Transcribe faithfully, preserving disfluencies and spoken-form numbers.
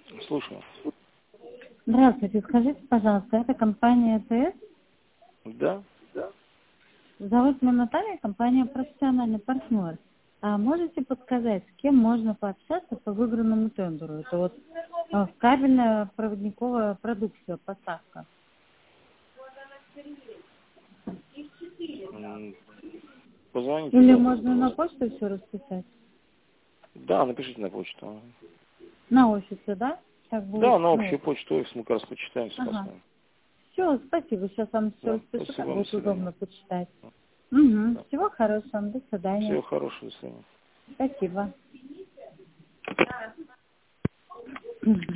Слушаю. Здравствуйте, скажите, пожалуйста, это компания ТС? Да? Зовут меня Наталья, компания «Профессиональный партнер». А можете подсказать, с кем можно пообщаться по выбранному тендеру? Это вот а, кабельная проводниковая продукция, поставка. М, Позвоните Или завтра, можно на пожалуйста. почту все расписать? Да, напишите на почту. На офисе, да? Так будет, Да, на ну, общую почту, офис, мы как раз почитаем, все ага. посмотрим. Все, спасибо, сейчас вам все Да, распишу, спасибо так вам, до будет свидания. удобно почитать. Угу. Да. Всего хорошего, до свидания. Всего хорошего, до свидания. Спасибо.